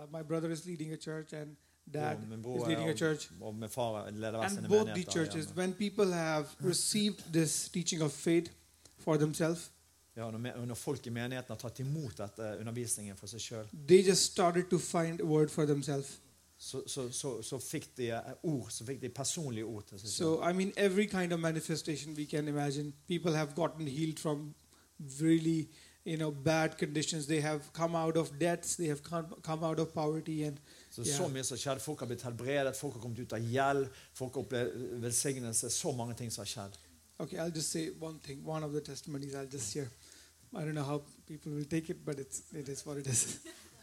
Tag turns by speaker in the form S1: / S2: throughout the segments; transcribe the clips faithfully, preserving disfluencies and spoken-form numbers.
S1: my brother is leading a church and dad
S2: Og min
S1: is
S2: bror
S1: leading a
S2: og,
S1: church.
S2: og min far leder hver
S1: And
S2: sine
S1: both the
S2: menigheter
S1: churches,
S2: hjemme.
S1: when people have received this teaching of faith for themselves,
S2: Ja, når, me- når folk i menigheten har tatt imot dette undervisningen for seg selv,
S1: they just started to find a word for themselves.
S2: så, så, så, så fikk de eh, ord, så fikk de personlige ord til seg selv.
S1: So, I mean, every kind of manifestation we can imagine, people have gotten healed from really, you know, bad conditions. They have come out of debts. They have come, come out of poverty. And
S2: Så,
S1: Ja.
S2: så mye som skjedde. Folk har blitt helbredet, folk har kommet ut av gjeld, folk har opplevd velsignelse, så mange ting som har skjedd.
S1: okay, I'll just say one thing. One of the testimonies I'll just share. I don't know how people will take it, but it's, it is what it is.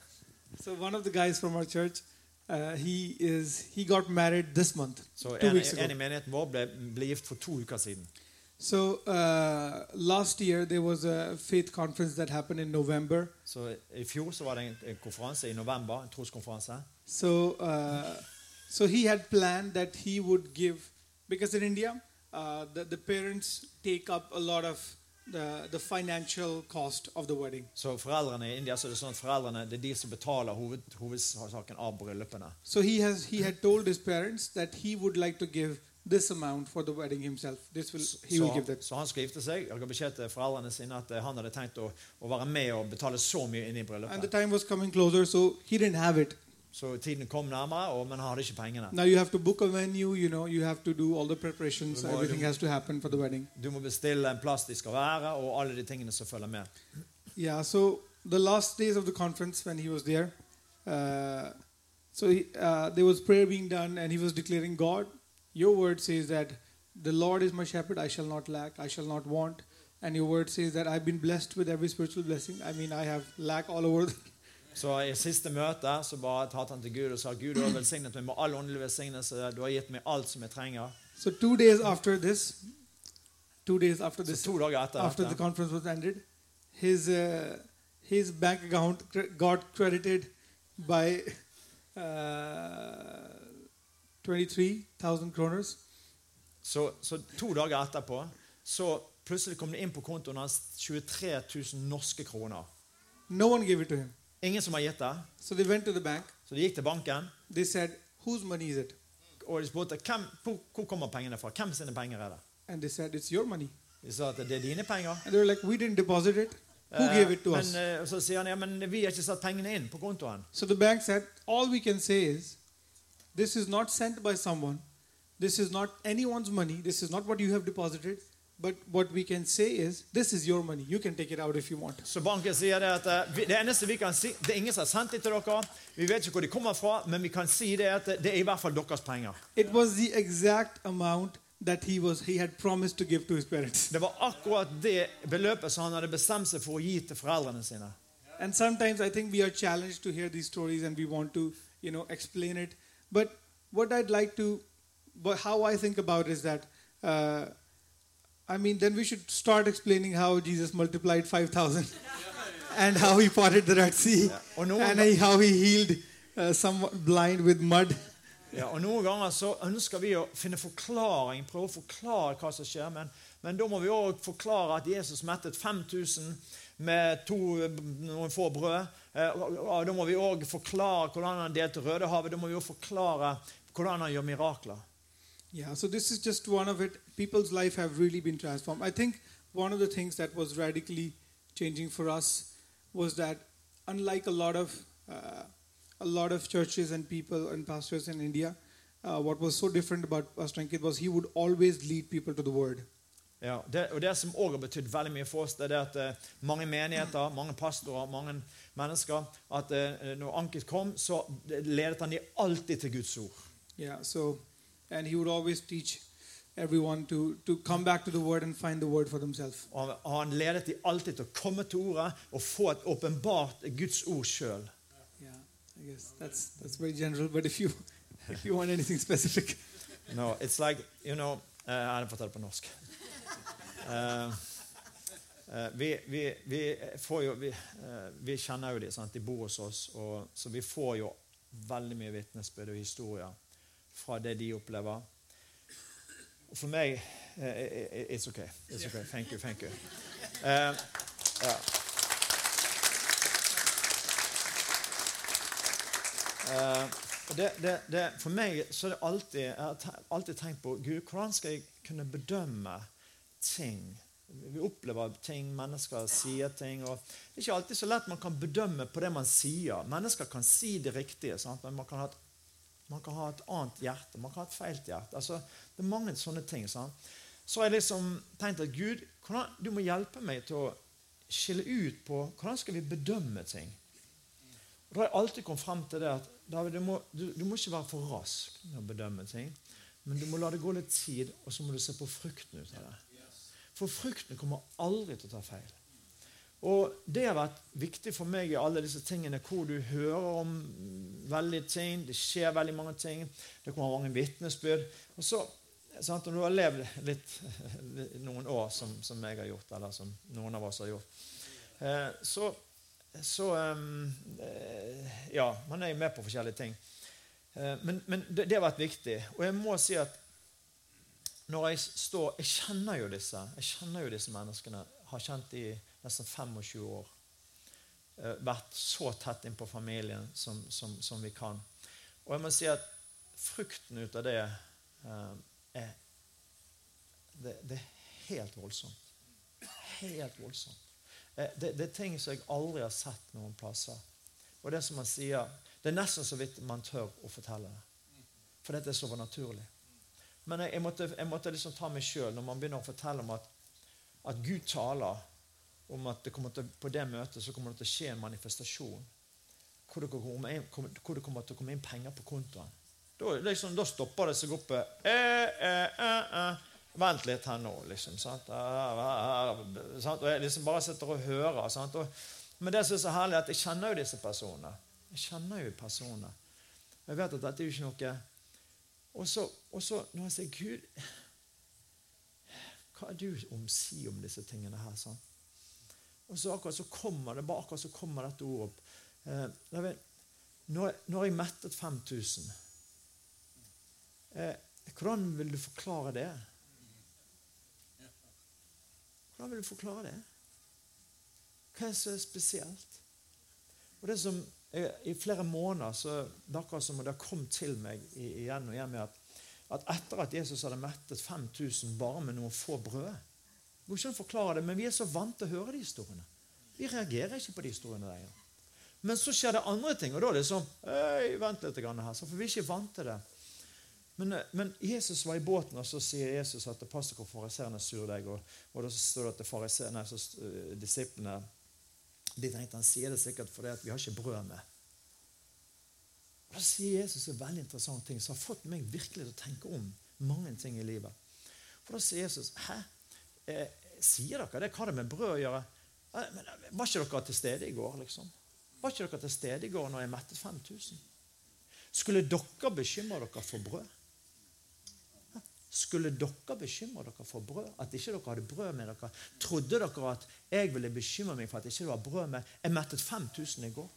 S1: So one of the guys from our church, uh, he is he got married this month,
S2: Så
S1: two
S2: en,
S1: weeks ago.
S2: en i menigheten vår ble, ble gift for to uker siden.
S1: So uh, last year there was a faith conference that happened in November.
S2: Så i fjor så var det en, en konferanse i november, en troskonferanse.
S1: So uh, so he had planned that he would give, because in India uh, the the parents take up a lot of the the financial cost of the wedding.
S2: Så foreldrene i India, så er det sånn at foreldrene, det er de som betaler hoved, hovedsaken av bryllupene.
S1: So he has he had told his parents that he would like to give this amount for the wedding himself. This will he will
S2: Så,
S1: give that.
S2: så han skulle gifte seg. Jeg ga beskjed til foreldrene sine at eh, han hadde tenkt å, å være med og betale så mye inn i
S1: And the
S2: bryllupet.
S1: time was coming closer, so he didn't have it.
S2: Så tiden kom nærmere, og, men han hadde ikke pengene.
S1: Now you have to book a venue. You know, you have to do all the preparations.
S2: Well,
S1: Everything
S2: you-
S1: has to happen for the wedding.
S2: Du må bestille en plass de skal være, og alle de tingene som følger med.
S1: Yeah. So the last days of the conference, when he was there, uh, so he, uh, there was prayer being done, and he was declaring, God, your word says that the Lord is my shepherd; I shall not lack, I shall not want. And your word says that I've been blessed with every spiritual blessing. I mean, I have lack all over.
S2: Så i siste møte så bare tatt han til Gud og sa, Gud, du har velsignet meg med all åndelig velsignelse, du har gitt meg alt som jeg trenger.
S1: So two days after this, two days after
S2: Så
S1: this,
S2: to dager etter
S1: after the
S2: dette,
S1: conference was ended, his uh, his bank account cre- got credited by uh, twenty-three thousand kroners.
S2: så, så to dager etterpå, så plutselig kom det inn på kontoen hans tjuetre tusen norske kroner.
S1: No one gave it to him.
S2: Ingen som har gitt det.
S1: So they went to the bank.
S2: Så de gikk til banken,
S1: They said, "Whose money is it?"
S2: og de spurte, hvem, hvor, hvor kommer pengene fra? Hvem sine penger er det?
S1: And they said, "It's your money."
S2: De sa at det er dine penger.
S1: And they were like, "We didn't deposit it. Who
S2: Eh,
S1: gave it to
S2: men,
S1: us?"
S2: eh, og så sier han, ja, men vi har ikke satt pengene inn på kontoen.
S1: So the bank said, "All we can say is, this is not sent by someone. This is not anyone's money. This is not what you have deposited. But what we can say is, this is your money. You can take it out if you want."
S2: Så banken sier det at eh, vi- det eneste vi kan si, det er ingen som har sendt det til dere. Vi vet ikke hvor de kommer fra, men vi kan si det at det er i hvert fall deres penger.
S1: It was the exact amount that he was he had promised to give to his parents.
S2: Det var akkurat det beløpet som han hadde bestemt seg for å gi til foreldrene sine.
S1: And sometimes I think we are challenged to hear these stories and we want to, you know, explain it. But what I'd like to, but how I think about is that, uh, I mean, then we should start explaining how Jesus multiplied five thousand and how he parted the Red Sea
S2: Og noen,
S1: and he- how he healed uh, some blind with mud.
S2: ja, og noen ganger så ønsker vi å finne forklaring, prøve å forklare hva som skjer, men, men da må vi også forklare at Jesus mettet fem tusen med to, noen få brød. Eh, og, og da må vi også forklare hvordan han delte Rødehavet. Da må vi også forklare hvordan han gjør mirakler.
S1: Yeah, so this is just one of it. People's life have really been transformed. I think one of the things that was radically changing for us was that, unlike a lot of uh, a lot of churches and people and pastors in India, uh, what was so different about Pastor Ankit was he would always lead people to the Word.
S2: Ja, det, og det som også har betydd veldig mye for oss, det er det at eh, mange menigheter, mange pastorer, mange mennesker, at eh, når Ankit kom, så ledet han de alltid til Guds ord.
S1: Yeah, so and he would always teach everyone to to come back to the Word and find the Word for themselves.
S2: Og han- og han ledet de alltid til å komme til ordet og få et åpenbart Guds ord selv.
S1: Yeah, I guess that's that's very general. But if you if you want anything specific.
S2: No, it's like, you know, eh, jeg hadde fortalt på norsk. Eh, eh, vi, vi, vi, får jo, vi, eh, vi kjenner jo de, sant? De bor hos oss, og, så vi får jo veldig mye vittnesbyrd og historier fra det de opplever. Og for meg, eh, it's okay. It's okay. Thank you, thank you. Eh, ja. Uh, det, det, det, for meg så er det alltid, jeg har alltid tenkt på Gud, hvordan skal jeg kunne bedømme ting? Vi opplever ting, mennesker sier ting, og det er ikke alltid så lett man kan bedømme på det man sier. Mennesker kan si det riktige, sant? Men man kan, ha et, man kan ha et annet hjerte, man kan ha et feilt hjerte. Altså, det er mange sånne ting. Sant? Så har jeg liksom tenkt at Gud, hvordan, du må hjelpe meg til å skille ut på hvordan skal vi bedømme ting. Og da har jeg alltid kommet frem til det at David, du, må, du, du må ikke være for rask med å bedømme ting, men du må la det gå litt tid, og så må du se på frukten ut av det. For frukten kommer aldri til å ta feil. Og det har vært viktig for meg i alle disse tingene, hvor du hører om veldig ting, det skjer veldig mange ting, det kommer mange vittnesbyrd, og så, sant, og du har levd litt, noen år som, som jeg har gjort, eller som noen av oss har gjort, eh, så, så eh, ja, man er jo med på forskjellige ting. Eh, men men det, det har vært viktig, og jeg må si at når jeg står, jeg kjenner jo disse, jeg kjenner jo disse menneskene, har kjent i nesten tjuefem år, eh, vært så tett inn på familien som, som, som vi kan. Og jeg må si at frukten ut av det eh, er, det, det er helt voldsomt. Helt voldsomt. Eh, det, det er ting som jeg aldri har sett noen plasser. Og det som man sier, det er nesten så vidt man tør å fortelle det. For dette er så naturlig. Men jeg, jeg, måtte, jeg måtte liksom ta meg selv når man begynner å fortelle om at, at Gud taler om at det kommer til, på det møtet så kommer det til å skje en manifestasjon hvor det kommer, inn, hvor det kommer til å komme inn penger på kontoen. Da, liksom, da stopper det seg oppe. Eh, eh, eh, eh. Vent litt her nå, liksom. Sant? Og jeg liksom bare sitter og hører. Sant? Og, men det som er så herlig at jeg kjenner jo disse personene. Jeg kjenner jo personene. Jeg vet at dette er jo ikke noe. Og så, og så når jeg sier, Gud, hva er du om si om disse tingene her? Sånn? Og så akkurat så kommer det, bare akkurat så kommer dette ordet opp. Eh, når, når jeg mettet fem tusen, eh, hvordan vil du forklare det? Hvordan vil du forklare det? Hva er så spesielt? Og det som i flere måneder så det akkurat som det kom til meg igjen og igjen med at, at etter at Jesus hadde mettet fem tusen bare med noen få brød, vi kan ikke forklare det, men vi er så vant til å høre de historiene. Vi reagerer ikke på de historiene der. Men så skjer det andre ting, og da er det sånn, øy, vent litt grann her, for vi er ikke vant til det. Men, men Jesus var i båten, og så sier Jesus at det passer hvor fariserene surdeig, og, og da står det at fariserene, så uh, disiplene, de tenkte han sier det sikkert fordi at vi har ikke brød med. Og da sier Jesus en veldig interessant ting som har fått meg virkelig til å tenke om mange ting i livet. For da sier Jesus, hæ? Eh, sier dere det? Hva har det med brød å gjøre? Eh, men, var ikke dere til stede i går, liksom? Var ikke dere til stede i går når jeg mettet fem tusen? Skulle dere bekymre dere for brød? Skulle dere bekymre dere for brød? At ikke dere hadde brød med dere? Trodde dere at jeg ville bekymre meg for at ikke det var brød med? Jeg mettet fem tusen i går.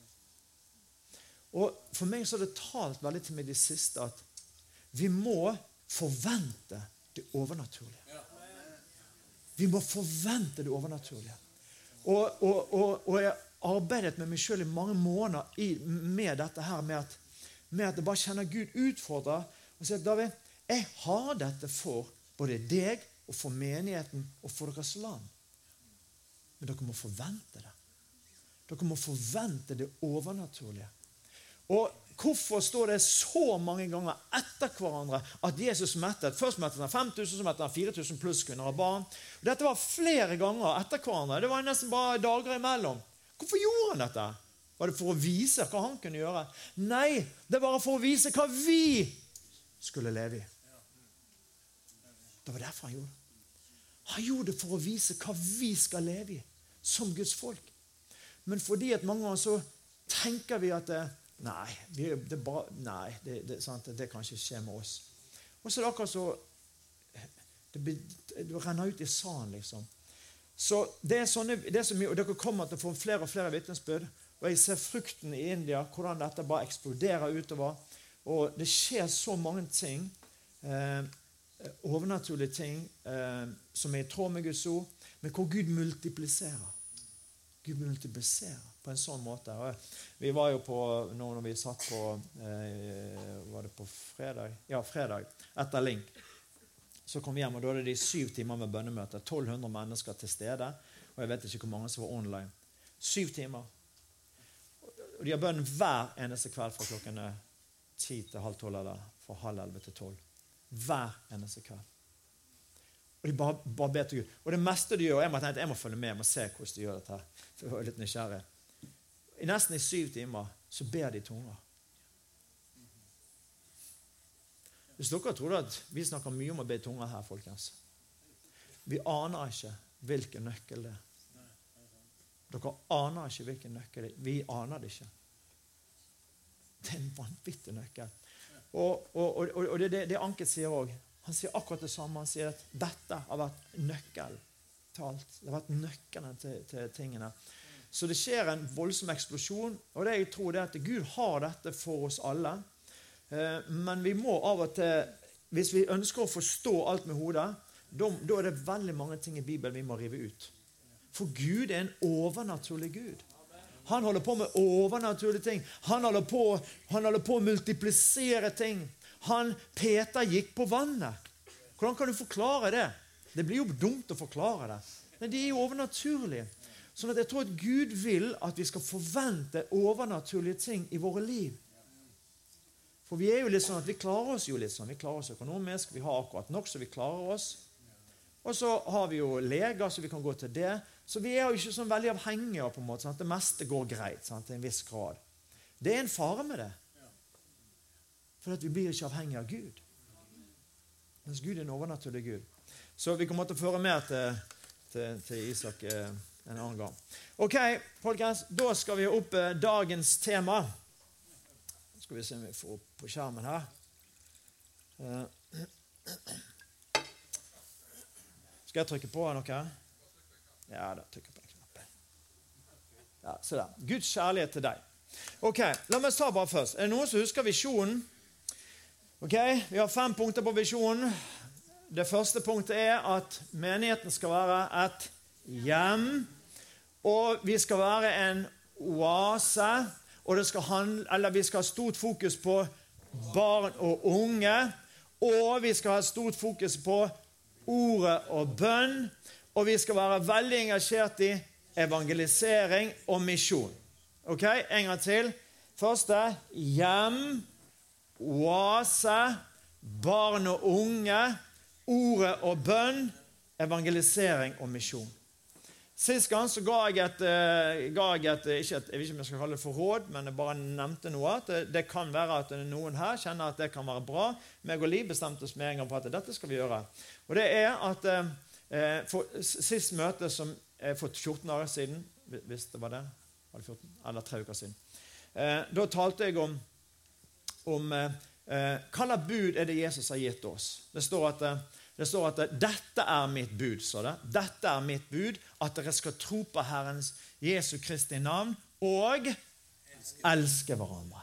S2: Og for meg så har det talt veldig til meg det siste at vi må forvente det overnaturlige. Vi må forvente det overnaturlige. Og, og, og, og jeg har arbeidet med meg selv i mange måneder i, med dette her, med at, med at jeg bare kjenner Gud utfordrer og sier, David, jeg har dette for både deg og for menigheten og for deres land. Men dere må forvente det. Dere må forvente det overnaturlige. Og hvorfor står det så mange ganger etter hverandre at Jesus mettet? Først mettet han fem tusen, så mettet han fire tusen pluss kvinner og barn. Dette var flere ganger etter hverandre. Det var nesten bare dager imellom. Hvorfor gjorde han dette? Var det for å vise hva han kunne gjøre? Nei, det var for å vise hva vi skulle leve i. Det var derfor han gjorde det. Han gjorde det for å vise hva vi skal leve i som Guds folk. Men fordi at mange ganger så tenker vi at det, nei, vi, det, bare, nei det, det, sant, det kan ikke skje med oss. Og så er det akkurat så det, det renner ut i sanden liksom. Så det er sånne, det er så mye, og dere kommer til å få flere og flere vittnesbyrd, og jeg ser frukten i India, hvordan dette bare eksploderer utover, og det skjer så mange ting, eh, overnaturlige ting, eh, som er i tråd med Guds ord, men hvor Gud multipliserer. Gud multipliserer. på en sånn måte. Og vi var jo på, nå når vi satt på, eh, var det på fredag? Ja, fredag, etter Link. Så kom vi hjem, og da hadde de syv timer med bønnemøte. tolv hundre mennesker til stede, og jeg vet ikke hvor mange som var online. Syv timer. Og de har bønn hver eneste kveld fra klokken ti til halv tolv, eller fra halv elleve til tolv. Hver eneste kveld. Og de bare, bare ber til Gud. Og det meste de gjør, jeg må tenke, jeg må følge med, jeg må se hvordan de gjør dette her. For jeg var litt nysgjerrig. I nesten i syv timer, så ber de tunger. Hvis dere tror at vi snakker mye om å be tunger her, folkens. Vi aner ikke hvilken nøkkel det er. Dere aner ikke hvilken nøkkel det er. Vi aner det ikke. Det er en vanvittig nøkkel. Og, og, og, og det, det, det Anket sier også. Han sier akkurat det samme. Han sier at dette har vært nøkkel til alt. Det har vært nøkkelen til, til tingene. Så det skjer en voldsom eksplosjon. Og det jeg tror det er at Gud har dette for oss alle. Men vi må av og til, hvis vi ønsker å forstå alt med hodet, da, da er det veldig mange ting i Bibelen vi må rive ut. For Gud er en overnaturlig Gud. Han holder på med overnaturlige ting. Han holder på, han holder på å multiplisere ting. Han, Peter gikk på vannet. Hvordan kan du forklare det? Det blir jo dumt å forklare det. Men det er jo overnaturlig. Sånn at jeg tror at Gud vil at vi skal forvente overnaturlige ting i våre liv. For vi er jo litt sånn at vi klarer oss jo litt sånn. Vi klarer oss økonomisk, vi har akkurat nok så vi klarer oss. Og så har vi jo leger, så vi kan gå til det. Så vi er jo ikke sånn veldig avhengige på en måte, sånn at det meste går greit, sånn, til en viss grad. Det er en fare med det. For at vi blir ikke avhengige av Gud. Mens Gud er en overnaturlig Gud. Så vi kommer til å føre mer til, til, til Isak eh, en annen gang. Ok, folkens, da skal vi opp eh, dagens tema. Skal vi se om vi får opp på skjermen her. Skal jeg trykke på noe? Ja, da trykker jeg på en knapp. Ja, se der. Guds kjærlighet til deg. Ok, la meg ta bare først. Er det noen som husker visjonen? Ok, vi har fem punkter på visjonen. Det første punktet er at menigheten skal være et hjem, og vi skal være en oase, og det skal handle, eller vi skal ha stort fokus på barn og unge, og vi skal ha stort fokus på ordet og bønn, og vi skal være veldig engasjert i evangelisering og misjon. Ok, en gang til. Første, hjem, oase, barn og unge, ordet og bønn, evangelisering og misjon. Sist gang så ga jeg et, ga jeg et, ikke et, jeg vet ikke om jeg skal kalle det for råd, men jeg bare nevnte noe, at det, det kan være at noen her kjenner at det kan være bra. Meg og Liv bestemte oss med en gang på at dette skal vi gjøre. Og det er at eh, for sist møte som eh, for fjorten dager siden, hvis det var det, var det fjorten, eller tre uker siden, eh, da talte jeg om, om eh, hva slags bud er det Jesus har gitt oss. Det står at Det står at dette er mitt bud, så det. Dette er mitt bud, at dere skal tro på Herrens Jesu Kristi navn og elske hverandre.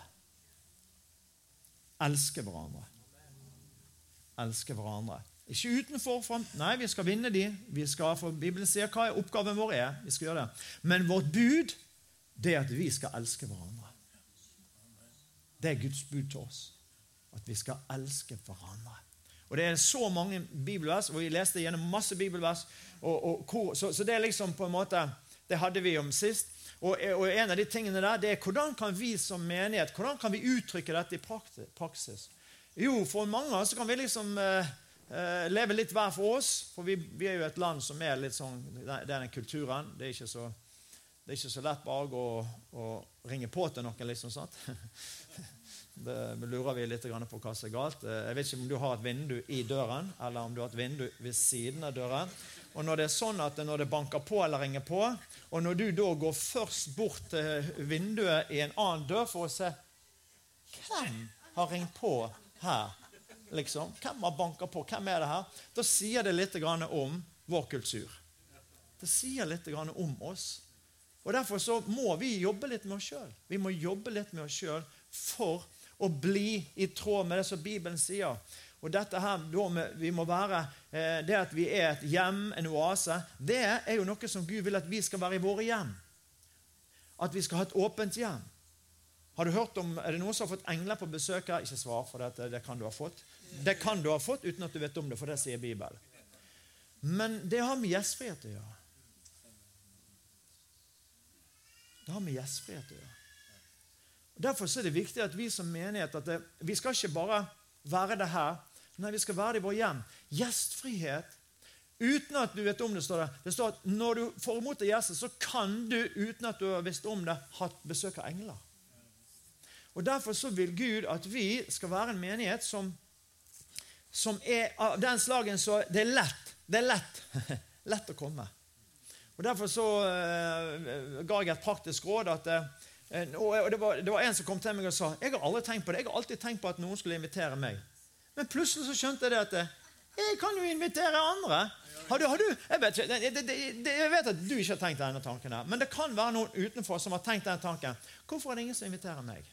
S2: Elske hverandre. Elske hverandre. Ikke utenfor, frem. Nei, vi skal vinne de. Vi skal, for Bibelen sier hva oppgaven vår er. Vi skal gjøre det. Men vårt bud, det er at vi skal elske hverandre. Det er Guds bud til oss. At vi skal elske hverandre. Og det er så mange bibelvers, og vi leste gjennom masse bibelvers, og, og, så, så det er liksom på en måte, det hadde vi om sist. Og, og en av de tingene der, det er hvordan kan vi som menighet, hvordan kan vi uttrykke dette i praksis? Jo, for mange så kan vi liksom eh, leve litt hver for oss, for vi, vi er jo et land som er litt sånn, det er den kulturen, det er ikke så, det er ikke så lett bare å, å ringe på til noen, liksom, sant? Det lurer vi litt på hva som er galt. Jeg vet ikke om du har et vindu i døren, eller om du har et vindu ved siden av døren. Og når det er sånn at når det banker på eller ringer på, og når du da går først bort til vinduet i en annen dør for å se hvem har ringt på her, liksom, hvem har banket på, hvem er det her, da sier det litt grann om vår kultur. Det sier litt grann om oss. Og derfor så må vi jobbe litt med oss selv. Vi må jobbe litt med oss selv for å bli i tråd med det som Bibelen sier. Og dette her, vi må være, det at vi er et hjem, en oase, det er jo noe som Gud vil at vi skal være i våre hjem. at vi skal ha et åpent hjem. Har du hørt om, er det noen som har fått engler på besøk her? Ikke svar, for det, det kan du ha fått. Det kan du ha fått uten at du vet om det, for det sier Bibelen. Men det har med gjestfrihet å gjøre. Det har med gjestfrihet å gjøre. Og derfor er det viktig at vi som menighet, at det, vi skal ikke bare være det her, nei, vi skal være det i vår hjem. Gjestfrihet, uten at du vet om det, står det. Det står at når du får imot deg gjester, så kan du, uten at du har visst om det, ha besøk av engler. Og derfor så vil Gud at vi skal være en menighet som, som er av den slagen så det er lett. Det er lett. Lett å komme. Og derfor så uh, ga jeg et praktisk råd at uh, og det var, det var en som kom til meg og sa jeg har aldri tenkt på det. Jeg har alltid tenkt på at noen skulle invitere meg. Men plutselig så skjønte jeg det at jeg kan jo invitere andre. Har du, har du, jeg, vet ikke, det, det, det, jeg vet at du ikke har tenkt denne tanken her, men det kan være noen utenfor som har tenkt denne tanken. Hvorfor er det ingen som inviterer meg?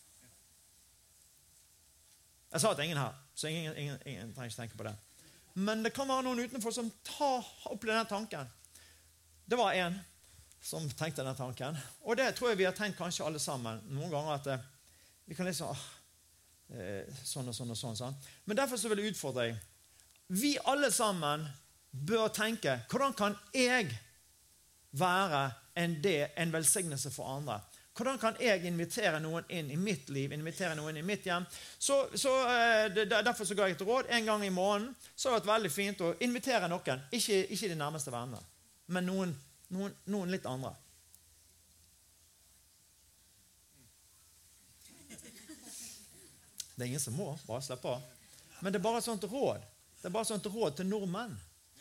S2: Jeg sa at ingen her, så ingen, ingen, ingen trenger ikke tenke på det. Men det kan være noen utenfor som tar opp denne tanken. Det var en som tenkte denne tanken. Og det tror jeg vi har tenkt kanskje alle sammen noen ganger at eh, vi kan liksom eh, sånn og sånn og sånn, sånn. Men derfor så vil jeg utfordre deg. Vi alle sammen bør tenke, hvordan kan jeg være en, del, en velsignelse for andre? Hvordan kan jeg invitere noen inn i mitt liv, invitere noen inn i mitt hjem? Så, så det, derfor så ga jeg et råd. En gang i måneden så har det vært veldig fint å invitere noen. Ikke, ikke de nærmeste vennene, men noen, noen, noen litt andre. Det er ingen som må, bare slipp av. Men det er bare sånt råd. Det er bare sånt råd til nordmenn.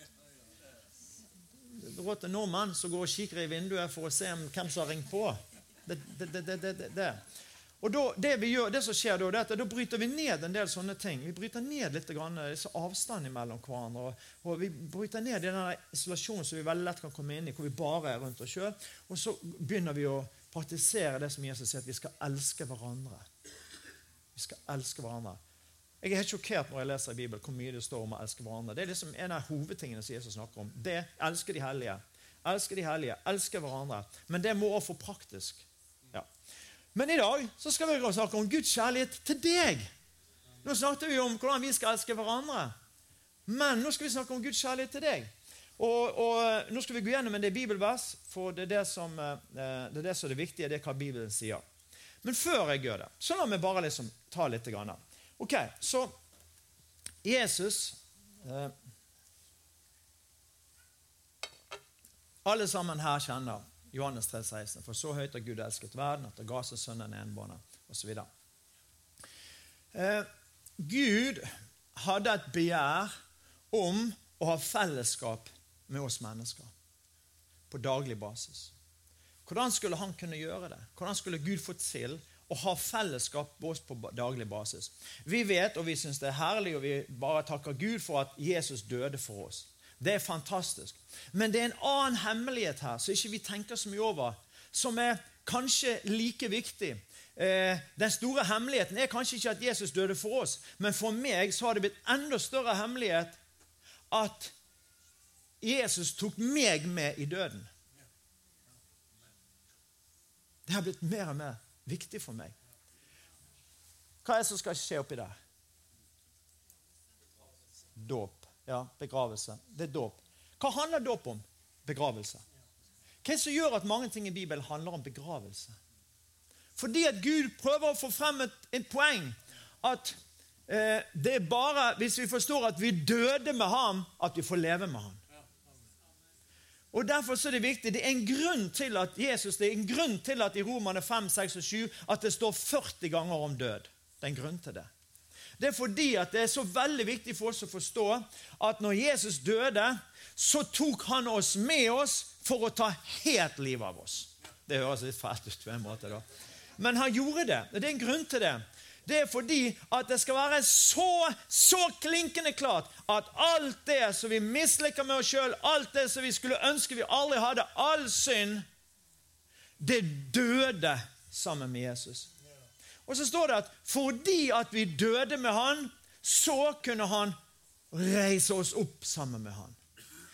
S2: Råd til nordmenn som går og kikker i vinduet for å se om hvem som har ringt på. Det, det, det, det, det, det. Og da, det, vi gjør, det som skjer da, det er at da bryter vi ned en del sånne ting. Vi bryter ned litt grann, avstand mellom hverandre, og, og vi bryter ned i denne isolasjonen som vi veldig lett kan komme inn i, hvor vi bare er rundt oss selv, og så begynner vi å praktisere det som Jesus sier, at vi skal elske hverandre. Vi skal elske hverandre. Jeg er helt sjokkert når jeg leser i Bibelen hvor mye det står om å elske hverandre. Det er liksom en av hovedtingene som Jesus snakker om. Det, elsker de hellige. Elsker de hellige, elsker hverandre. Men det må også få praktisk. Ja. Men i dag så skal vi snakke om Guds kjærlighet til deg. Nå snakket vi om hvordan vi skal elske hverandre. Men nå skal vi snakke om Guds kjærlighet til deg. Og, og nå skal vi gå gjennom en del bibelvers, for det er det som det er, det som er det viktige, det er hva Bibelen sier. Men før jeg gjør det, så la meg bare liksom ta litt grann. Ok, så Jesus eh, alle sammen her kjenner Johannes tre seksten, for så høyt har Gud elsket verden, at det ga seg sønnen enbårne, og så videre. Eh, Gud hadde et begjær om å ha fellesskap med oss mennesker på daglig basis. Hvordan skulle han kunne gjøre det? Hvordan skulle Gud få til å ha fellesskap med oss på daglig basis? Vi vet, og vi synes det er herlig, og vi bare takker Gud for at Jesus døde for oss. Det er fantastisk. Men det er en annen hemmelighet her, så ikke vi tenker så mye over, som er kanskje like viktig. Eh, den store hemmeligheten er kanskje ikke at Jesus døde for oss, men for meg så har det blitt enda større hemmelighet at Jesus tok meg med i døden. Det har blitt mer og mer viktig for meg. Hva er det som skal skje oppi der? Dåp. Ja, begravelse. Det er dåp. Hva handler dåp om? Begravelse. Hva er det som gjør at mange ting i Bibelen handler om begravelse? Fordi at Gud prøver å få frem et, et poeng at eh, det er bare hvis vi forstår at vi døde med ham, at vi får leve med ham. Og derfor så er det viktig, det er en grunn til at Jesus, det er en grunn til at i Romerne fem, seks og sju, at det står førti ganger om død. Det er en grunn til det. Det er fordi at det er så veldig viktig for oss å forstå at når Jesus døde, så tok han oss med oss for å ta helt liv av oss. Det høres litt fælt ut på en måte da. Men han gjorde det, det er en grunn til det. Det er fordi at det skal være så, så klinkende klart at alt det som vi misliker med oss selv, alt det som vi skulle ønske vi aldri hadde, all synd, det døde sammen med Jesus. Og så står det at fordi at vi døde med han, så kunne han reise oss opp sammen med han.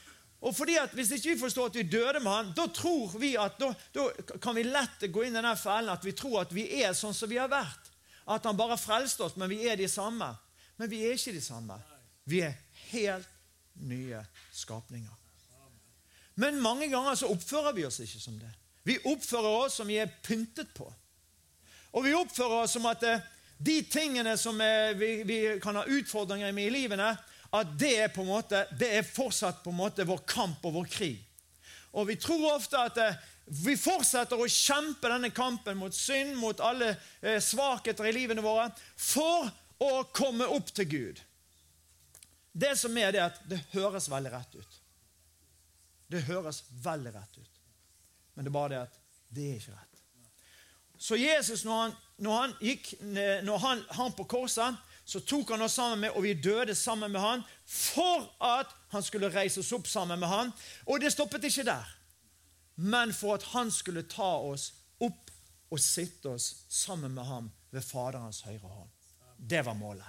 S2: Og fordi at hvis ikke vi forstår at vi døde med han, da tror vi at da, da kan vi lett gå inn i denne fellen at vi tror at vi er sånn som vi har vært. At han bare frelste oss, men vi er de samme. Men vi er ikke de samme. Vi er helt nye skapninger. Men mange ganger så oppfører vi oss ikke som det. Vi oppfører oss som vi er pyntet på. Og vi oppfører oss som at de tingene som er, vi, vi kan ha utfordringer med i livene, at det er, på en måte, det er fortsatt på en måte vår kamp og vår krig. Og vi tror ofte at vi fortsetter å kjempe denne kampen mot synd, mot alle svakheter i livene våre, for å komme opp til Gud. Det som er det at det høres veldig rett ut. Det høres veldig rett ut. Men det er bare det at det er ikke rett. Så Jesus, når han, når han gikk, når han hang på korset, så tok han oss sammen med, og vi døde sammen med han, for at han skulle reise oss opp sammen med han. Og det stoppet ikke der. Men for at han skulle ta oss opp og sitte oss sammen med ham ved Faderens høyre hånd. Det var målet.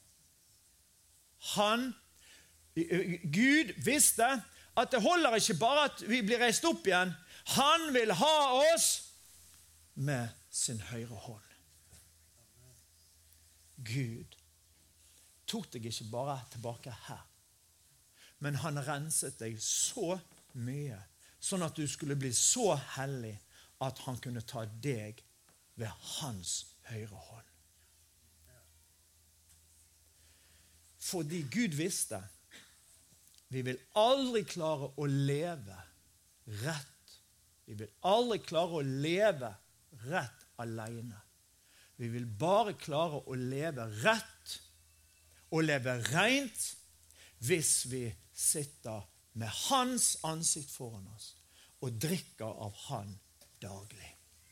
S2: Han, Gud visste at det holder ikke bare at vi blir reist opp igjen. Han vil ha oss med sin høyre hånd. Gud tok deg ikke bare tilbake her, men han renset deg så mye, sånn at du skulle bli så hellig at han kunne ta deg ved hans høyre hånd. Fordi Gud visste, vi vil aldri klare å leve rett. Vi vil aldri klare å leve rett alene. Vi vil bare klare å leve rett og leve rent hvis vi sitter med hans ansikt foran oss og drikker av han daglig.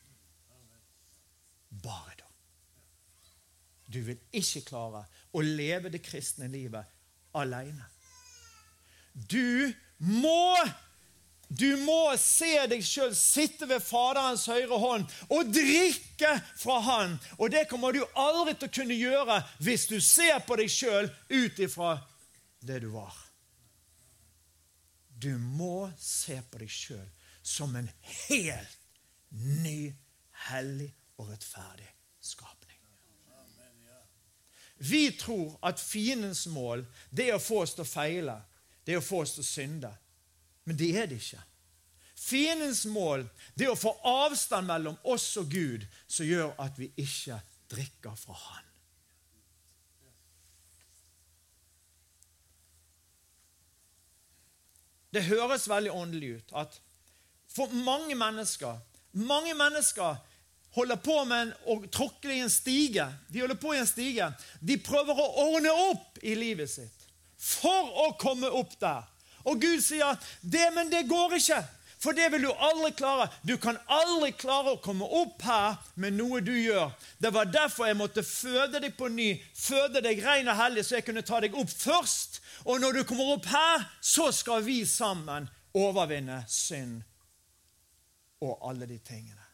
S2: Bare da. Du vil ikke klare å leve det kristne livet alene. Du må Du må se deg selv sitte ved Faderens høyre hånd og drikke fra han. Og det kommer du aldri til å kunne gjøre hvis du ser på deg selv ut ifra det du var. Du må se på deg selv som en helt ny, hellig og rettferdig skapning. Vi tror at fiendens mål, det er å få oss til å feile, det er å få oss til å synde. Men det er det ikke. Fiendens mål, det er å få avstand mellom oss og Gud, som gjør at vi ikke drikker fra han. Det høres veldig åndelig ut at for mange mennesker, mange mennesker holder på med å tråkke i en stige. De holder på i en stige. De prøver å ordne opp i livet sitt for å komme opp der. Og Gud sier, det, men det går ikke, for det vil du aldri klare. Du kan aldri klare å komme opp her med noe du gjør. Det var derfor jeg måtte føde deg på ny, føde deg ren og hellig, så jeg kunne ta deg opp først. Og når du kommer opp her, så skal vi sammen overvinne synd og alle de tingene.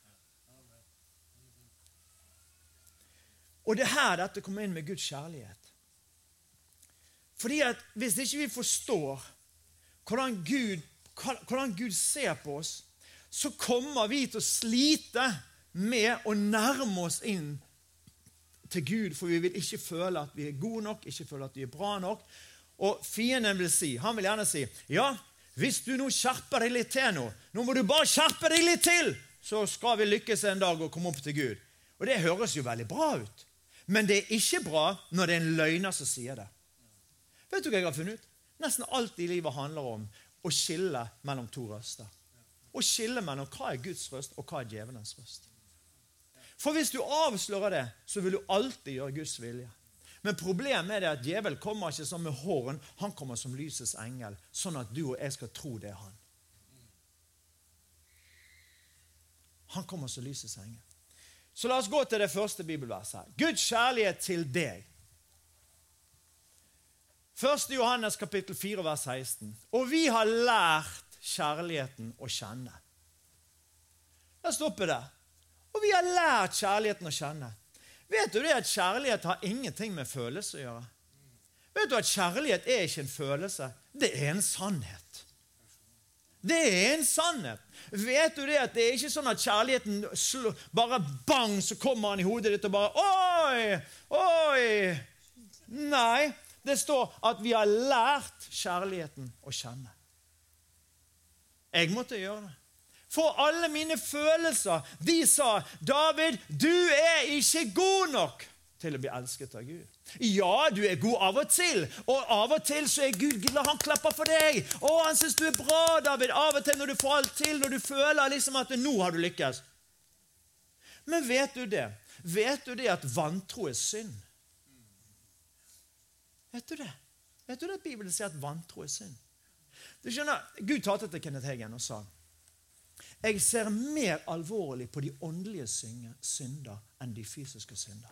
S2: Og det er her dette kommer inn med Guds kjærlighet. Fordi at hvis ikke vi forstår Hvordan Gud, hvordan Gud ser på oss, så kommer vi til å slite med å nærme oss inn til Gud, for vi vil ikke føle at vi er gode nok, ikke føle at vi er bra nok. Og fienden vil si, han vil gjerne si, ja, hvis du nå skjerper deg litt til nå, nå må du bare skjerpe deg litt til, så skal vi lykkes en dag og komme opp til Gud. Og det høres jo veldig bra ut, men det er ikke bra når det er en løgner som sier det. Vet du hva jeg har funnet ut? Nesten alt i livet handler om å skille mellom to røster. Å skille mellom hva er Guds røst og hva er djevelens røst. For hvis du avslører det, så vil du alltid gjøre Guds vilje. Men problemet er det at djevel kommer ikke som med horn, han kommer som lysets engel, sånn at du og jeg skal tro det er han. Han kommer som lysets engel. Så la oss gå til det første bibelverset her. Guds kjærlighet til deg. første Johannes kapittel fire, vers seksten. Og vi har lært kjærligheten å kjenne. La oss stoppe der. Og vi har lært kjærligheten å kjenne. Vet du det at kjærlighet har ingenting med følelse å gjøre? Vet du at kjærlighet er ikke en følelse? Det er en sannhet. Det er en sannhet. Vet du det at det er ikke sånn at kjærligheten slår, bare bang, så kommer han i hodet ditt og bare, oi, oi. Nei, det står at vi har lært kjærligheten å kjenne. Jeg måtte gjøre det. For alle mine følelser, de sa, David, du er ikke god nok til å bli elsket av Gud. Ja, du er god av og til, og av og til så er Gud, la han klappe for deg. Å, han synes du er bra, David, av og til når du får alt til, når du føler liksom at nå har du lykkes. Men vet du det? Vet du det at vantro er synd? Vet du det? Vet du det at Bibelen sier at vantro er synd? Du skjønner, Gud talte til Kenneth Hagin og sa, jeg ser mer alvorlig på de åndelige synder enn de fysiske synder.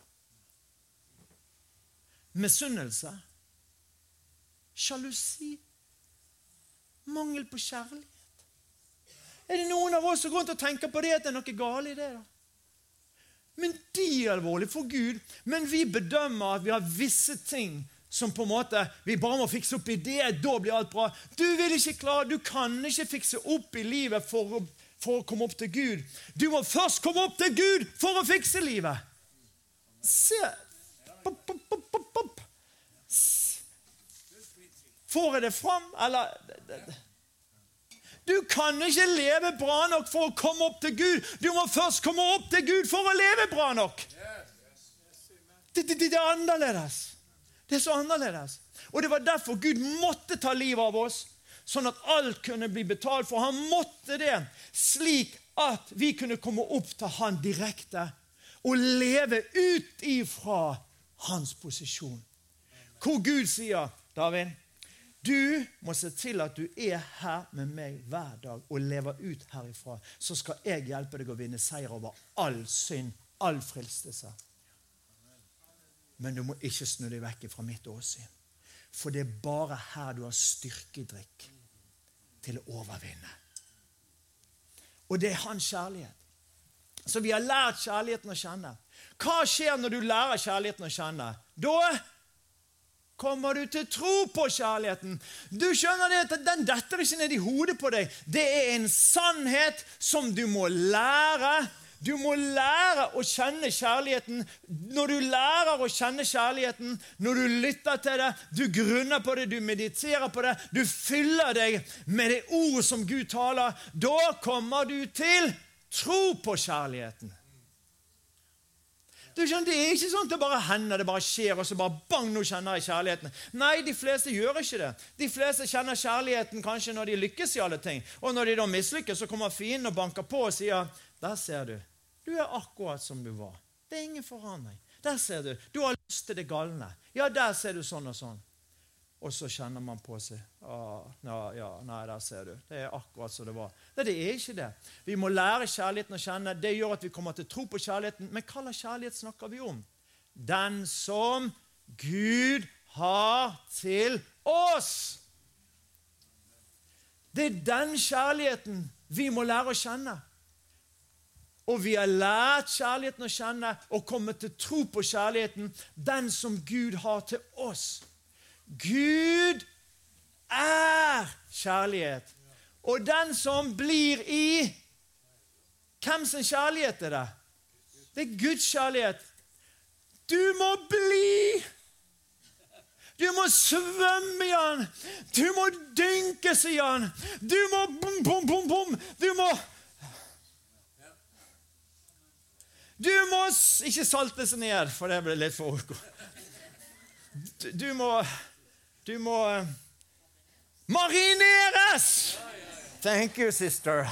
S2: Misunnelse, sjalusi, mangel på kjærlighet. Er det noen av oss som går rundt og tenker på det at det er noe galt i det da? Men de er alvorlige for Gud, men vi bedømmer at vi har visse ting som på en måte, vi bare må fikse opp i det, da blir alt bra. Du vil ikke klare, du kan ikke fikse opp i livet for å, for å komme opp til Gud. Du må først komme opp til Gud for å fikse livet. Se, pop, pop, pop, pop, pop. Får jeg det fram, eller... Du kan ikke leve bra nok for å komme opp til Gud. Du må først komme opp til Gud for å leve bra nok. Det, det, det er annerledes. Det er så annerledes. Og det var derfor Gud måtte ta livet av oss, sånn at alt kunne bli betalt for. Han måtte det, slik at vi kunne komme opp til han direkte og leve ut ifra hans posisjon. Hvor Gud sier, David, du må se til at du er her med meg hver dag og lever ut herifra, så skal jeg hjelpe deg å vinne seier over all synd, all fristelse. Men du må ikke snu deg vekk fra mitt åsyn. For det er bare her du har styrkedrikk til å overvinne. Og det er hans kjærlighet. Så vi har lært kjærligheten å kjenne. Hva skjer når du lærer kjærligheten å kjenne? Da kommer du til tro på kjærligheten. Du skjønner det at den detter ikke ned i hodet på deg. Det er en sannhet som du må lære. Du må lære å kjenne kjærligheten. Når du lærer å kjenne kjærligheten, når du lytter til det, du grunner på det, du mediterer på det, du fyller deg med det ord som Gud taler, da kommer du til tro på kjærligheten. Du skjønner, det er ikke sånn at det bare hender, det bare skjer, og så bare bang, nå kjenner jeg kjærligheten. Nei, de fleste gjør ikke det. De fleste kjenner kjærligheten kanskje når de lykkes i alle ting. Og når de da mislykkes, så kommer fienden og banker på og sier, der ser du, du er akkurat som du var. Det er ingen forandring. Der ser du, du har lyst til det galne. Ja, der ser du sånn og sånn. Og så kjenner man på seg, ah, ja, ja, nei, der ser du. Det er akkurat som det var. Nei, det er ikke det. Vi må lære kjærligheten å kjenne. Det gjør at vi kommer til tro på kjærligheten. Men hva slags kjærlighet snakker vi om? Den som Gud har til oss. Det er den kjærligheten vi må lære å kjenne. Og vi har lært kjærligheten å kjenne og kommet til tro på kjærligheten, den som Gud har til oss. Gud er kjærlighet. Og den som blir i, hvem sin kjærlighet er det? Det er Guds kjærlighet. Du må bli. Du må svømme i han. Du må dynkes i han. Du må bom, bom, bom, bom. Du må... Du må ikke salte seg ned, for det blir litt for... Du, du må... Du må... Marineres! Thank you, sister.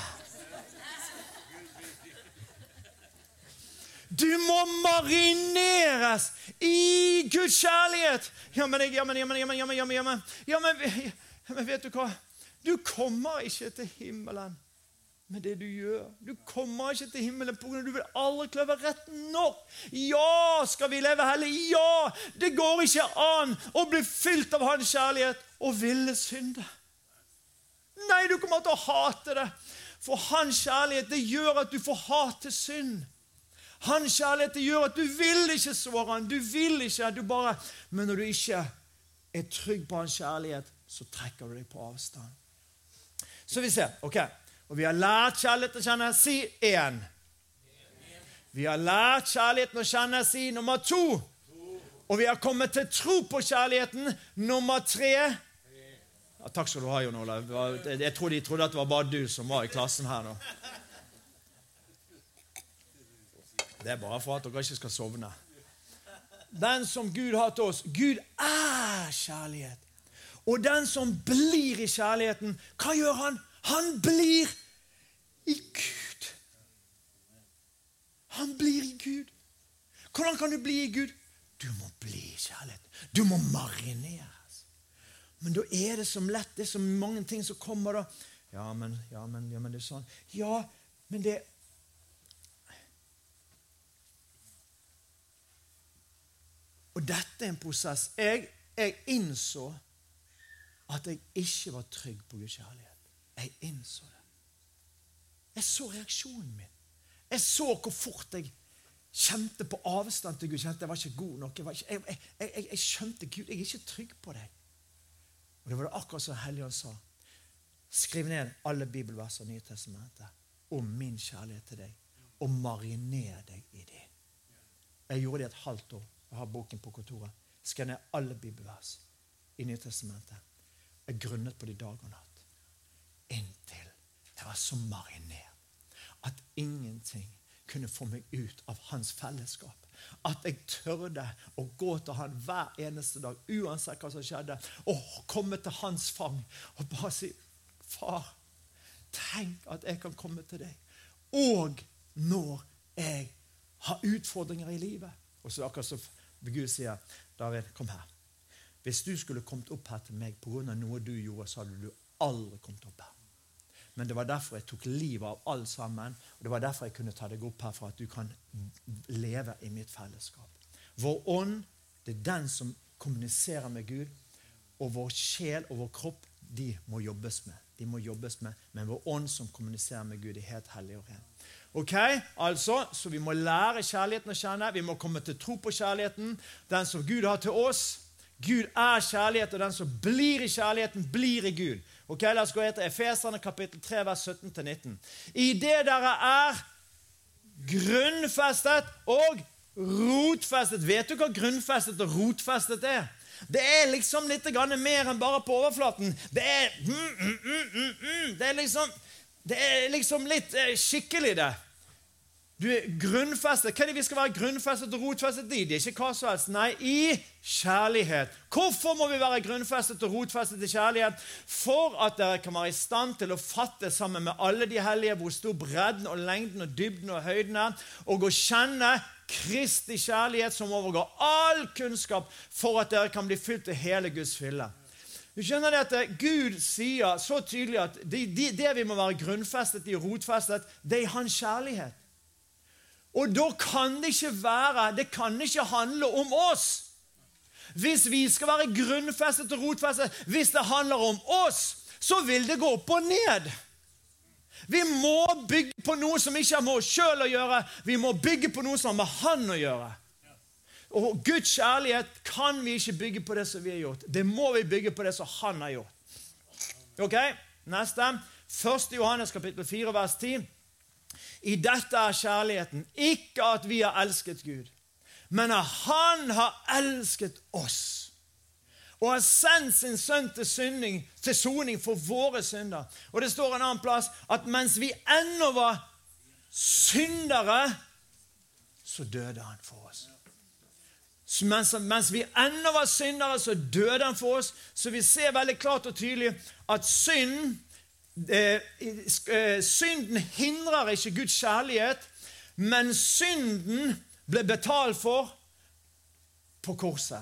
S2: Du må marineres i Guds kjærlighet. Ja, men, ja, men, ja, men, ja, men, ja, men, ja, men, ja, men, ja, men, ja, men vet du hva? Du kommer ikke til himmelen med det du gjør. Du kommer ikke til himmelen på grunn av du vil aldri kløve rett nok. Ja, skal vi leve hellig? Ja, det går ikke an å bli fylt av hans kjærlighet og ville synde. Nei, du kommer til å hate det. For hans kjærlighet, det gjør at du får hate synd. Hans kjærlighet, det gjør at du vil ikke såre han. Du vil ikke, du bare... Men når du ikke er trygg på hans kjærlighet, så trekker du deg på avstand. Så vi ser, ok. Og vi har lært kjærligheten å kjenne. Si én. Vi har lært kjærligheten å kjenne. Si nummer to. Og vi har kommet til tro på kjærligheten. Nummer tre. Ja, takk skal du ha, Jon Olav. Jeg trodde de trodde at det var bare du som var i klassen her nå. Det er bare for at dere ikke skal sovne. Den som Gud har til oss. Gud er kjærlighet. Og den som blir i kjærligheten, hva gjør han? Han blir i Gud. Han blir i Gud. Hvordan kan du bli i Gud? Du må bli i kjærlighet. Du må marineres. Men da er det som lett, det er så mange ting som kommer da. Ja, men, ja, men, ja, men det er sånn. Ja, men det... Og dette er en prosess. Jeg, jeg innså at jeg ikke var trygg på Guds kjærlighet. Jeg innså det. Jeg så reaksjonen min. Jeg så hvor fort jeg kjente på avstand til Gud. Kjente jeg var ikke god nok. Jeg, var ikke, jeg, jeg, jeg, jeg skjønte Gud. Jeg er ikke trygg på deg. Og det var det akkurat som Helligånd sa. Skriv ned alle bibelverser i Nye Testamentet om min kjærlighet til deg. Og mariner deg i det. Jeg gjorde det et halvt år. Jeg har boken på kontoret. Skrev ned alle bibelvers i Nye Testamentet. Jeg grunnet på det dag og natt. Inntil jeg var så marinert at ingenting kunne få meg ut av hans fellesskap. At jeg tørde å gå til han hver eneste dag, uansett hva som skjedde, og komme til hans fang og bare si, far, tenk at jeg kan komme til deg. Og når jeg har utfordringer i livet. Og så akkurat så Gud sier, David, kom her. Hvis du skulle kommet opp her til meg på grunn av noe du gjorde, så hadde du aldri kommet opp her. Men det var derfor jeg tok livet av alt sammen, og det var derfor jeg kunne ta deg opp her, for at du kan leve i mitt fellesskap. Vår ånd, det er den som kommuniserer med Gud, og vår sjel og vår kropp, de må jobbes med. De må jobbes med, men vår ånd som kommuniserer med Gud er helt hellig og ren. Ok, altså, så vi må lære kjærligheten å kjenne, vi må komme til tro på kjærligheten, den som Gud har til oss. Gud er kjærlighet, og den som blir i kjærligheten, blir i Gud. Ok, la oss gå etter Efeserne kapittel tre, vers sytten til nitten. I det dere er grunnfestet og rotfestet. Vet du hva grunnfestet og rotfestet er? Det er liksom litt mer enn bare på overflaten. Det er, mm, mm, mm, mm, mm. Det er, liksom, det er liksom litt eh, skikkelig det. Du er grunnfestet. Hva er det vi skal være grunnfestet og rotfestet i? Det er ikke hva som helst. Nei, i kjærlighet. Hvorfor må vi være grunnfestet og rotfestet i kjærlighet? For at dere kan være i stand til å fatte sammen med alle de hellige hvor stor bredden og lengden og dybden og høyden er, og å kjenne Kristi kjærlighet som overgår all kunnskap, for at dere kan bli fylt til hele Guds fylle. Du skjønner det at Gud sier så tydelig at det, det, det vi må være grunnfestet i og rotfestet, det er hans kjærlighet. Og da kan det ikke være, det kan ikke handle om oss. Hvis vi skal være grunnfestet og rotfestet, hvis det handler om oss, så vil det gå opp og ned. Vi må bygge på noe som ikke har med oss selv å gjøre. Vi må bygge på noe som har med han å gjøre. Og Guds kjærlighet kan vi ikke bygge på det som vi har gjort. Det må vi bygge på det som han har gjort. Ok, neste. første Johannes kapittel fire, vers ti. I dette er kjærligheten, ikke at vi har elsket Gud, men at han har elsket oss, og har sendt sin sønn til synding, til soning for våre synder. Og det står en annen plass, at mens vi ennå var syndere, så døde han for oss. Så mens, mens vi ennå var syndere, så døde han for oss. Så vi ser veldig klart og tydelig at synd, Eh, eh, synden hindrer ikke Guds kjærlighet, men synden ble betalt for på korset.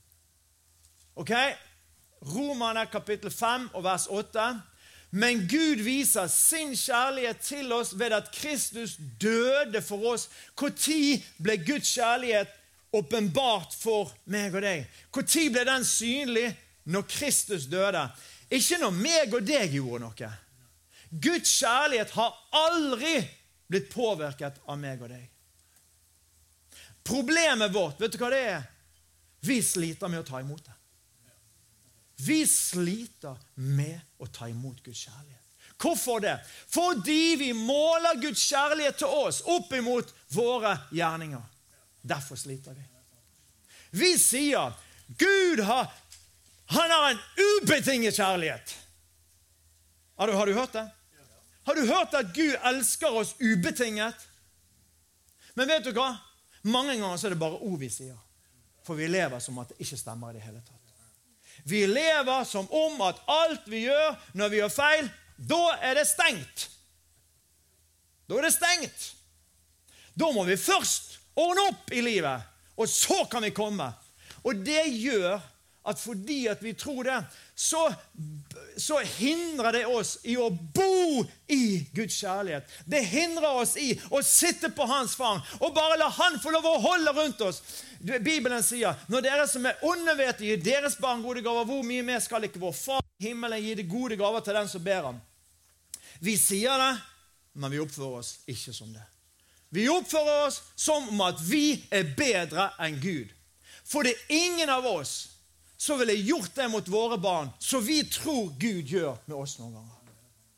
S2: Ok? Romerne kapittel fem og vers åtte. Men Gud viser sin kjærlighet til oss ved at Kristus døde for oss. Hvor tid ble Guds kjærlighet åpenbart for meg og deg? Hvor tid ble den synlig? Når Kristus døde. Ikke når meg og deg gjorde noe. Guds kjærlighet har aldri blitt påvirket av meg og deg. Problemet vårt, vet du hva det er? Vi sliter med å ta imot det. Vi sliter med å ta imot Guds kjærlighet. Hvorfor det? Fordi vi måler Guds kjærlighet til oss opp imot våre gjerninger. Derfor sliter vi. Vi sier, Gud har, han har en ubetinget kjærlighet. Har du, har du hørt det? Har du hørt at Gud elsker oss ubetinget? Men vet du hva? Mange ganger så er det bare ord vi sier. For vi lever som at det ikke stemmer i det hele tatt. Vi lever som om at alt vi gjør når vi gjør feil, da er det stengt. Da er det stengt. Da må vi først ordne opp i livet, og så kan vi komme. Og det gjør at fordi at vi tror det, så, så hindrer det oss i å bo i Guds kjærlighet. Det hindrer oss i å sitte på hans fang, og bare la han få lov å holde rundt oss. Bibelen sier, når dere som er onde vet å gi deres barn gode gaver, hvor mye mer skal ikke vår far i himmelen gi de gode gaver til den som ber ham? Vi sier det, men vi oppfører oss ikke som det. Vi oppfører oss som om at vi er bedre enn Gud. For det er ingen av oss så ville jeg gjort det mot våre barn, så vi tror Gud gjør med oss noen ganger.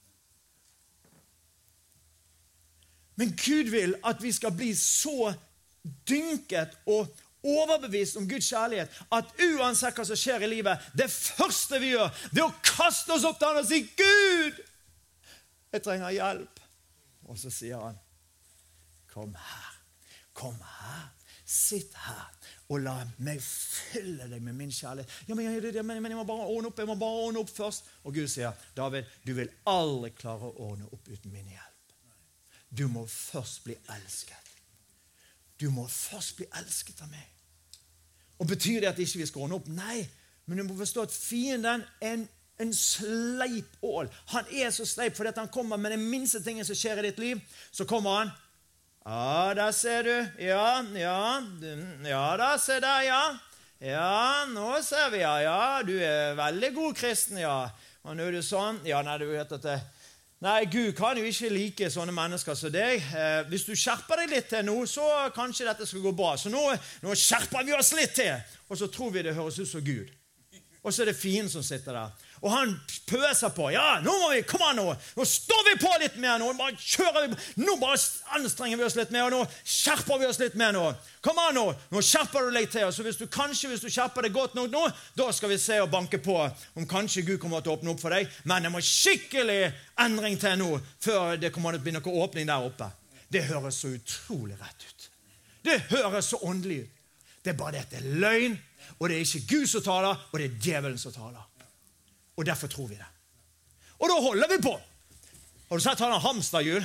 S2: Men Gud vil at vi skal bli så dynket og overbevist om Guds kjærlighet, at uansett hva som skjer i livet, det første vi gjør, det er å kaste oss opp til han og si, Gud, jeg trenger hjelp. Og så sier han, kom her, kom her, sitt her, og la meg fylle deg med min kjærlighet. Ja, men, jeg, men, men jeg må bare ordne opp, jeg må bare ordne opp først. Og Gud sier, David, du vil aldri klare å ordne opp uten min hjelp. Du må først bli elsket. Du må først bli elsket av meg. Og betyr det at ikke vi skal ordne opp? Nei, men du må forstå at fienden er en, en sleip ål. Han er så sleip fordi at han kommer med den minste tingen som skjer i ditt liv. Så kommer han. Ja, der ser du. Ja, ja, ja, der ser der, ja. Ja, nå ser vi, ja, ja, du er veldig god kristen, ja. Og nå er du sånn, ja, nei, du vet at det, nei, Gud kan jo ikke like sånne mennesker som deg. Eh, hvis du skjerper deg litt til nå, så kanskje dette skal gå bra. Så nå, nå skjerper vi oss litt til, og så tror vi det høres ut som Gud. Og så er det fienden som sitter der. Og han pøser på. Ja, nå må vi, kom an nå. Nå står vi på litt mer nå. Nå bare kjører vi. Nå bare anstrenger vi oss litt mer. Og nå skjerper vi oss litt mer nå. Kom an nå. Nå skjerper du deg til. Og så hvis du kanskje, hvis du skjerper deg godt nok nå, da skal vi se og banke på om kanskje Gud kommer til å åpne opp for deg. Men det må skikkelig endring til nå, før det kommer til å bli noe åpning der oppe. Det høres så utrolig rett ut. Det høres så åndelig ut. Det er bare det at det er løgn, og det er ikke Gud som taler, og det er djevelen som taler. Og derfor tror vi det. Og da holder vi på. Har du sett han har hamsterhjul?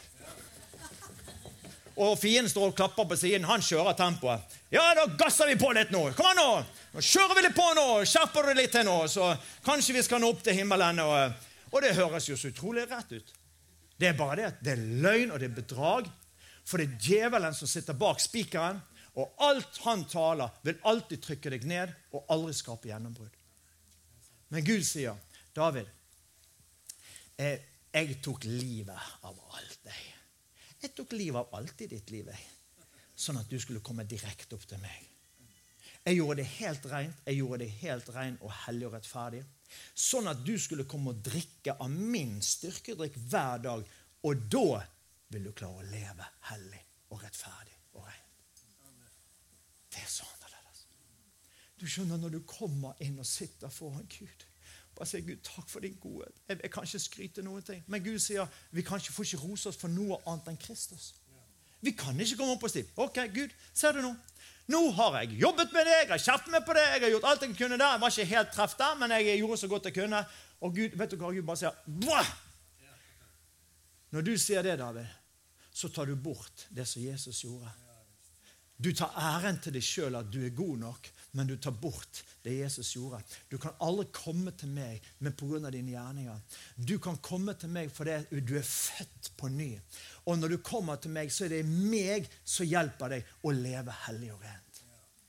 S2: Og fienden står og klapper på siden. Han kjører tempoet. Ja, da gasser vi på litt nå. Kom an nå. Nå kjører vi litt på nå. Skjerper du litt til nå, så kanskje vi skal nå opp til himmelen. Og, og det høres jo så utrolig rett ut. Det er bare det at det er løgn og det er bedrag. For det er djevelen som sitter bak spikeren. Og alt han taler vil alltid trykke deg ned og aldri skape gjennombrudd. Men Gud sier, David, jeg, jeg tok livet av alt deg. Jeg tok livet av alt i ditt liv, sånn at du skulle komme direkte opp til meg. Jeg gjorde det helt rent, jeg gjorde det helt ren og hellig og rettferdig, sånn at du skulle komme og drikke av min styrkedrikk hver dag, og da vil du klare å leve hellig og rettferdig og ren. Det er sånn annerledes. Du skjønner, når du kommer inn og sitter foran Gud, bare sier Gud, takk for din godhet. Jeg, jeg kan ikke skryte noen ting, men Gud sier, vi kan ikke få ikke rose oss for noe annet enn Kristus. Vi kan ikke komme opp og si, ok, Gud, ser du nå? Nå har jeg jobbet med det, jeg har kjempet meg på det, jeg har gjort alt jeg kunne der, jeg var ikke helt treff der, men jeg gjorde så godt jeg kunne, og Gud, vet du hva, Gud bare sier, Bwah! Når du sier det, David, så tar du bort det som Jesus gjorde. Du tar æren til deg selv at du er god nok, men du tar bort det Jesus gjorde. Du kan aldri komme til meg med på grunn av dine gjerninger. Du kan komme til meg fordi du er født på ny. Og når du kommer til meg, så er det meg som hjelper deg å leve hellig og rent.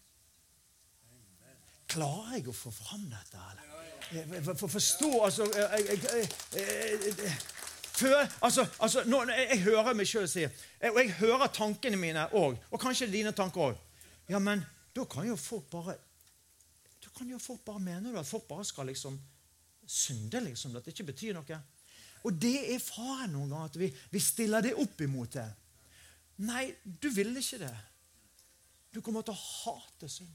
S2: Klarer jeg å få fram dette, eller? For å forstå, altså... Jeg, jeg, jeg, jeg, Før, altså, altså når jeg, jeg hører meg selv si, og jeg hører tankene mine også, og kanskje dine tanker også. Ja, men da kan jo folk bare, da kan jo folk bare mene at folk bare skal liksom synde, liksom, at det ikke betyr noe. Og det er faren noen ganger, at vi, vi stiller det opp imot det. Nei, du vil ikke det. Du kommer til å hate synd.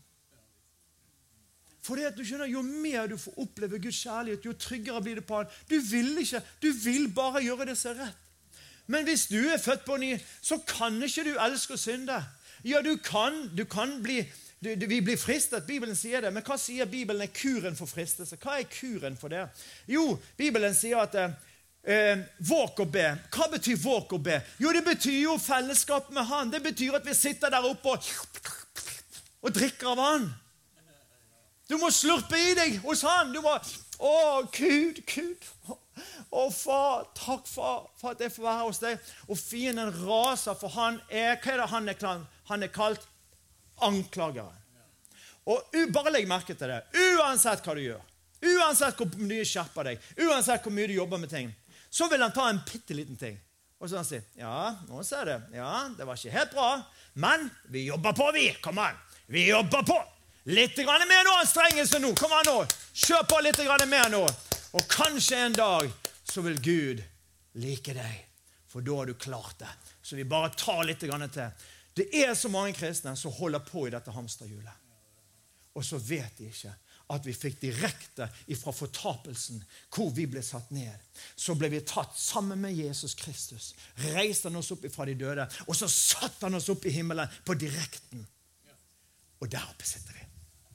S2: For det at du skjønner, jo mer du får oppleve Guds kjærlighet, jo tryggere blir det på han. Du vil ikke, du vil bare gjøre det som er rett. Men hvis du er født på ny, så kan ikke du elske å synde. Ja, du kan, du kan bli, du, du, vi blir fristet, Bibelen sier det, men hva sier Bibelen er kuren for fristelse? Hva er kuren for det? Jo, Bibelen sier at eh, våk og be. Hva betyr våk og be? Jo, det betyr jo fellesskap med han. Det betyr at vi sitter der oppe og, og drikker av han. Du må slurpe i deg hos han. Du må, å Gud, Gud. Å far, takk far, for at jeg får være hos deg. Og fienden raser, for han er, hva er det han er kalt? Han er kalt anklageren. Og bare legg merke til det. Uansett hva du gjør, uansett hvor mye skjerper deg, uansett hvor mye du jobber med ting, så vil han ta en pitteliten ting. Og så han sier, ja, nå ser det. Ja, det var ikke helt bra, men vi jobber på, vi. Kom an, vi jobber på. Litt grann mer nå, anstrengelse nå. Kom an nå. Kjør på litt grann mer nå. Og kanskje en dag så vil Gud like deg. For da har du klart det. Så vi bare tar litt grann til. Det er så mange kristne som holder på i dette hamsterhjulet. Og så vet de ikke at vi fikk direkte ifra fortapelsen hvor vi ble satt ned. Så ble vi tatt sammen med Jesus Kristus. Reiste han oss opp ifra de døde. Og så satt han oss opp i himmelen på direkten. Og der oppe sitter vi.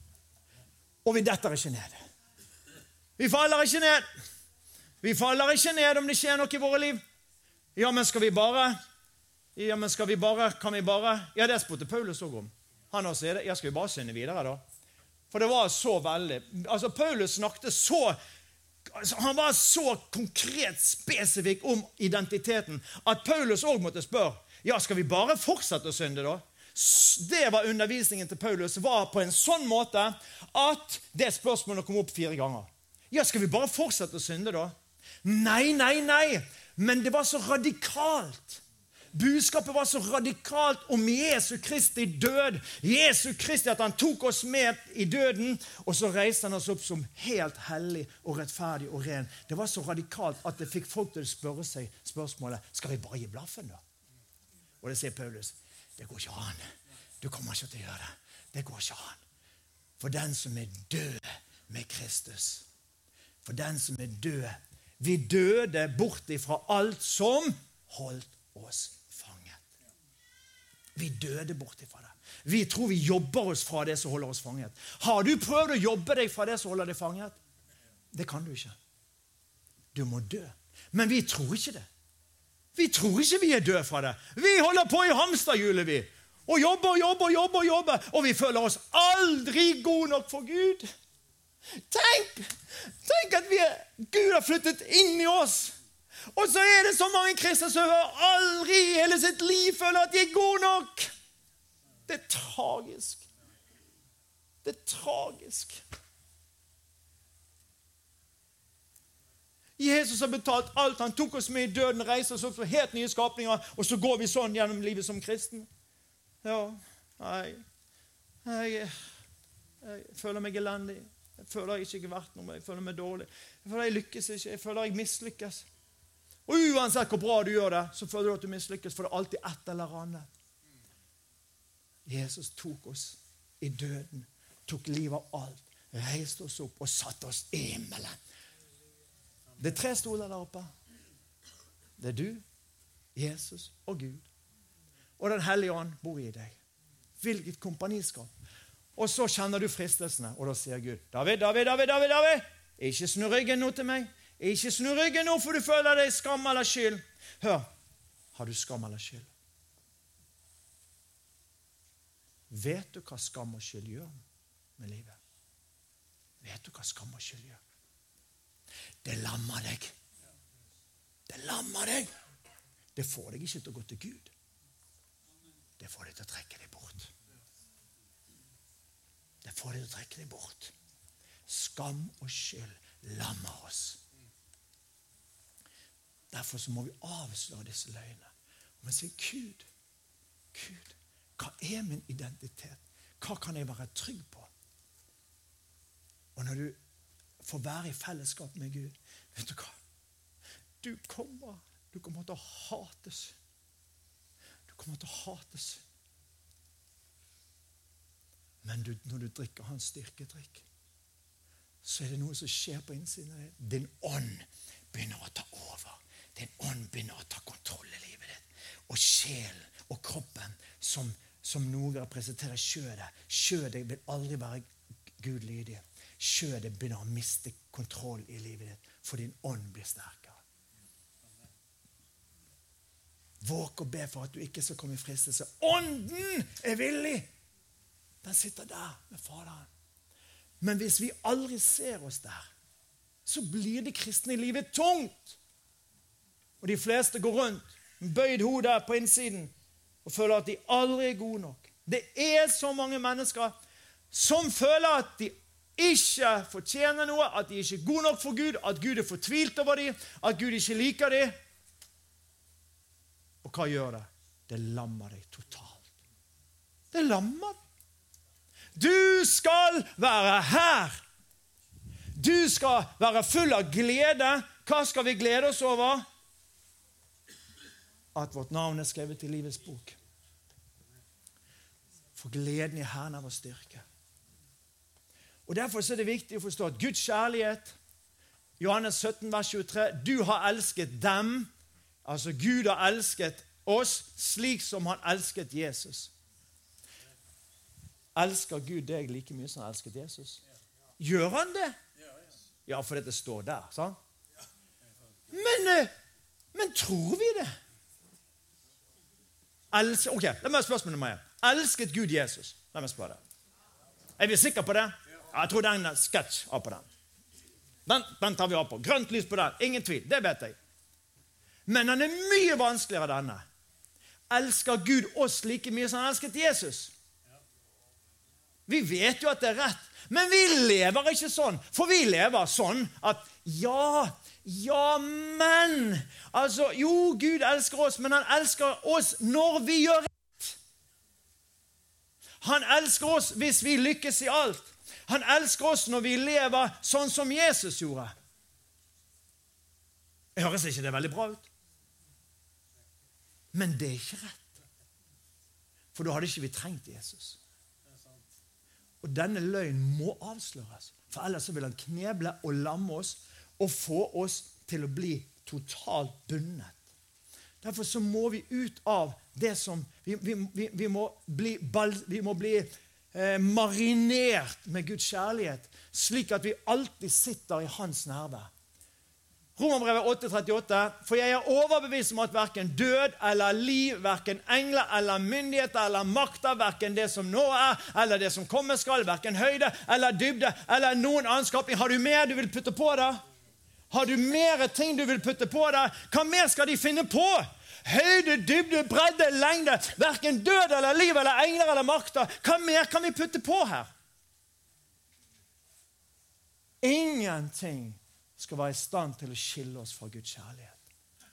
S2: Og vi detter ikke ned. Vi faller ikke ned. Vi faller ikke ned om det skjer noe i våre liv. Ja, men skal vi bare? Ja, men skal vi bare? Kan vi bare? Ja, det spurte Paulus også om. Han også sier det. Ja, skal vi bare synde videre da? For det var så veldig. Altså, Paulus snakket så, altså, han var så konkret spesifikk om identiteten, at Paulus også måtte spørre, ja, skal vi bare fortsette å synde da? Det var undervisningen til Paulus, var på en sånn måte at det spørsmålet kom opp fire ganger. Ja, skal vi bare fortsette å synde da? Nei, nei, nei. Men det var så radikalt. Budskapet var så radikalt om Jesu Kristi død. Jesu Kristi, at han tok oss med i døden, og så reiste han oss opp som helt hellig og rettferdig og ren. Det var så radikalt at det fikk folk til å spørre seg spørsmålet, skal vi bare gi blaffen da? Og det sier Paulus, det går ikke an. Du kommer ikke til å gjøre det. Det går ikke an. For den som er død med Kristus, for den som er død, vi døde bort ifra alt som holdt oss fanget. Vi døde bort ifra det. Vi tror vi jobber oss fra det som holder oss fanget. Har du prøvd å jobbe deg fra det som holder deg fanget? Det kan du ikke. Du må dø. Men vi tror ikke det. Vi tror ikke vi er døde fra det. Vi holder på i hamsterhjulet, vi. Og jobber, jobber, jobber, jobber. Og vi føler oss aldri gode nok for Gud. Tenk, tenk at vi er, Gud har flyttet inn i oss. Og så er det så mange kristne som aldri i hele sitt liv føler at de er gode nok. Det er tragisk. Det er tragisk. Jesus har betalt alt. Han tok oss med i døden, reiste oss opp for helt nye skapninger, og så går vi sånn gjennom livet som kristen. Ja, nei, jeg, jeg føler meg elendig. Jeg føler jeg ikke er verdt noe. Jeg føler meg dårlig. Jeg føler jeg lykkes ikke. Jeg føler jeg mislykkes. Og uansett hvor bra du gjør det, så føler du at du mislykkes, for det er alltid ett eller annet. Jesus tok oss i døden, tok livet av alt, reiste oss opp og satte oss i himmelen. Det er tre stoler der oppe. Det er du, Jesus og Gud. Og den hellige ånd bor i deg. Hvilket kompaniskap. Og så kjenner du fristelsene, og da sier Gud, David, David, David, David, David, ikke snu ryggen nå til meg. Ikke snu ryggen nå, for du føler deg skam eller skyld. Hør, har du skam eller skyld? Vet du hva skam og skyld gjør med livet? Vet du hva skam og skyld gjør? Det lammer deg. Det lammer deg. Det får deg ikke til å gå til Gud. Det får deg til å trekke deg bort. Det får deg til å trekke deg bort. Skam og skyld lammer oss. Derfor så må vi avsløre disse løgnene. Og si, Gud, Gud, hva er min identitet? Hva kan jeg være trygg på? Og når du får være i fellesskap med Gud, vet du hva? du kommer, du kommer til å hate synd. Du kommer til å hate synd. Men du, når du drikker hans styrkedrikk, så er det noe som skjer på innsiden av deg. Din ånd begynner å ta over. Din ånd begynner å ta kontroll i livet ditt. Og sjelen og kroppen, som, som noe representerer kjødet. Kjødet vil aldri være Gud lydig. Kjødet begynner å miste kontroll i livet ditt, for din ånd blir sterkere. Våg og be for at du ikke skal komme i fristelse. Ånden er villig! Den sitter der med Faderen. Men hvis vi aldri ser oss der, så blir det kristne i livet tungt. Og de fleste går rundt med bøyd hode på innsiden og føler at de aldri er gode nok. Det er så mange mennesker som føler at de ikke fortjener noe, at de ikke er gode nok for Gud, at Gud er fortvilt over dem, at Gud ikke liker dem. Og hva gjør det? Det lammer deg totalt. Det lammer deg. Du skal være her. Du skal være full av glede. Hva skal vi glede oss over? At vårt navn er skrevet i livets bok. For gleden i Herren er vår styrke. Og derfor er det viktig å forstå at Guds kjærlighet, Johannes sytten, vers tjuetre, du har elsket dem, altså Gud har elsket oss slik som han elsket Jesus. Elsker Gud deg like mye som han elsket Jesus? Gjør han det? Ja, for det står der, sant? Men, men tror vi det? Elsker, ok, la meg spørre nummer én. Elsket Gud Jesus? La meg spørre det. Er vi sikre på det? Ja, jeg tror det er en sketsj av på den. den. Den tar vi av på. Grønt lys på den. Ingen tvil, det vet jeg. Men den er mye vanskeligere denne. Elsker Gud oss like mye som han elsket Jesus? Vi vet jo at det er rett, men vi lever ikke sånn. For vi lever sånn at ja, ja, men altså, jo, Gud elsker oss, men han elsker oss når vi gjør rett. Han elsker oss hvis vi lykkes i alt. Han elsker oss når vi lever sånn som Jesus gjorde. Jeg høres ikke det veldig bra ut? Men det er ikke rett. For da hadde ikke vi trengt Jesus. Og denne løgn må avsløres, for ellers så vil han kneble og lamme oss og få oss til å bli totalt bundet. Derfor så må vi ut av det som vi, vi, vi, vi må bli, vi må bli eh, marinert med Guds kjærlighet, slik at vi alltid sitter i hans nærvær. Romerbrevet åtte trettiåtte, for jeg er overbevist om at hverken død eller liv, hverken engler eller myndigheter eller makter, hverken det som nå er, eller det som kommer skal, hverken høyde eller dybde, eller noen annen skapning. Har du mer du vil putte på det? Har du mer ting du vil putte på det? Hva mer skal de finne på? Høyde, dybde, bredde, lengde, hverken død eller liv eller engler eller makter. Hva mer kan vi putte på her? Ingenting skal være i stand til å skille oss fra Guds kjærlighet.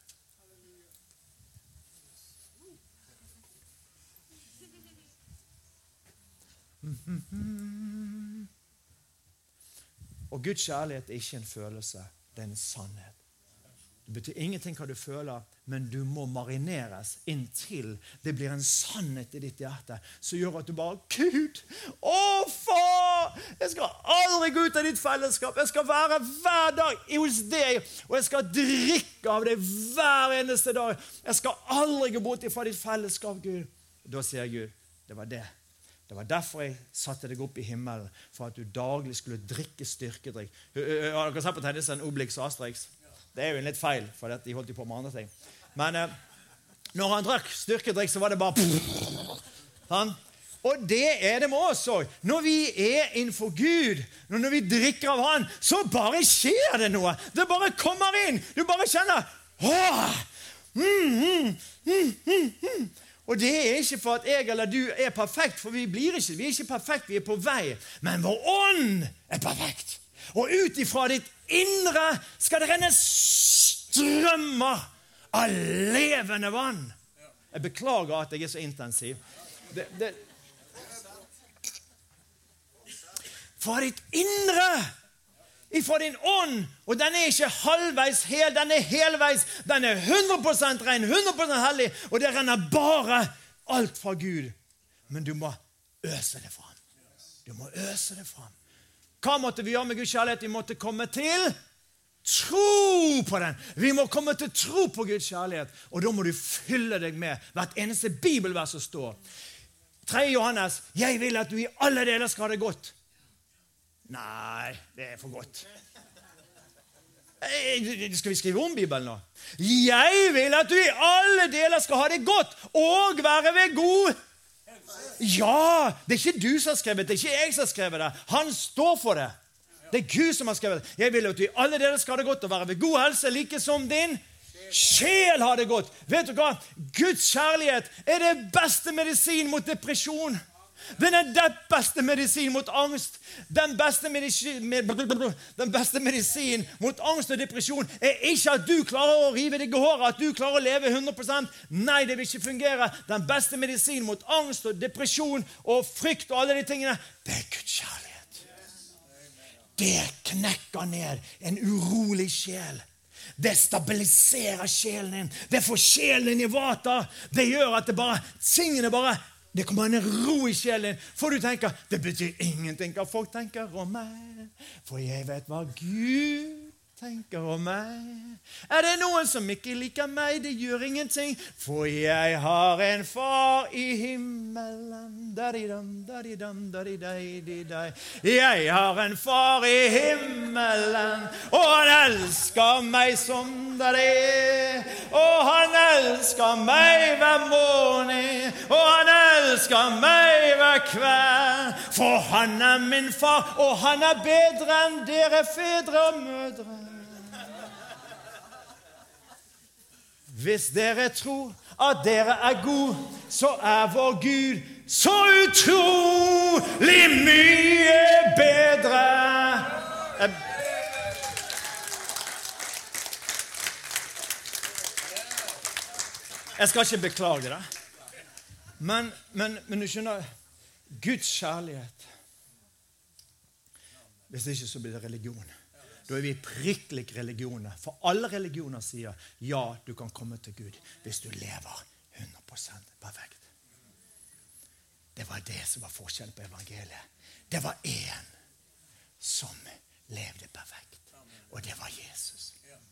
S2: Og Guds kjærlighet er ikke en følelse, det er en sannhet. Det betyr ingenting hva du føler, men du må marineres inntil det blir en sannhet i ditt hjerte, som gjør at du bare, Gud, å far, jeg skal aldri gå ut av ditt fellesskap, jeg skal være hver dag hos deg, og jeg skal drikke av deg hver eneste dag, jeg skal aldri gå bort fra ditt fellesskap, Gud. Da sier Gud, det var det. Det var derfor jeg satte deg opp i himmelen, for at du daglig skulle drikke styrkedrikk. Har dere sett på tegneserien Obelix og Asterix? Det er jo en litt feil, for de holdt jo på med andre ting. Men eh, når han drakk styrkedrikk, så var det bare... Han. Og det er det med oss også. Når vi er innenfor Gud, når vi drikker av han, så bare skjer det noe. Det bare kommer inn. Du bare kjenner... Åh! Mm, mm, mm, mm, mm. Og det er ikke for at jeg eller du er perfekt, for vi blir ikke, vi er ikke perfekt, vi er på vei. Men vår ånd er perfekt. Og ut ifra ditt indre skal det renne strømmer av levende vann. Jeg beklager at jeg er så intensiv. Det, det. Fra ditt indre, ifra din ånd, og den er ikke halvveis hel, den er helveis, den er hundre prosent ren, hundre prosent hellig, og det renner bare alt fra Gud. Men du må øse det fram. Du må øse det fram. Hva måtte vi gjøre med Guds kjærlighet? Vi måtte komme til tro på den. Vi må komme til tro på Guds kjærlighet, og da må du fylle deg med hvert eneste bibelvers som står. tredje Johannes, jeg vil at du i alle deler skal ha det godt. Nei, det er for godt. Skal vi skrive om Bibelen nå? Jeg vil at du i alle deler skal ha det godt og være ved god. Ja, det er ikke du som har skrevet det, det er ikke jeg som har skrevet det. Han står for det. Det er Gud som har skrevet det. Jeg vil at du i alle deler skal ha det godt og være ved god helse, like som din sjel har det godt. Vet du hva? Guds kjærlighet er det beste medisin mot depresjon. Den er den beste medisin mot angst. Den beste medisin, den beste medisin mot angst og depresjon er ikke at du klarer å rive deg i håret, at du klarer å leve hundre prosent. Nei, det vil ikke fungere. Den beste medisin mot angst og depresjon og frykt og alle de tingene, det er Guds kjærlighet. Det knekker ned en urolig sjel. Det stabiliserer sjelen din. Det får sjelen din i vater. Det gjør at det bare, tingene bare, det kommer en ro i sjelen din. For du tenker, det betyr ingenting hva folk tenker om meg. For jeg vet hva Gud tenker om meg. Er det noen som ikke liker meg? Det gjør ingenting. For jeg har en far i himmelen. Dadidam, dadidam, dadidai. Jeg har en far i himmelen, og han elsker meg som det er. Og han elsker meg hver morgen, og han elsker meg hver kveld. For han er min far, og han er bedre enn dere fedre og mødre. Hvis dere tror at dere er god, så er vår Gud så utrolig mye bedre. Jeg skal ikke beklage det. Men, men, men du skjønner, Guds kjærlighet, hvis ikke så blir det religion. Da er vi prikkelig religioner. For alle religioner sier, ja, du kan komme til Gud hvis du lever hundre prosent perfekt. Det var det som var forskjellen på evangeliet. Det var en som levde perfekt, og det var Jesus.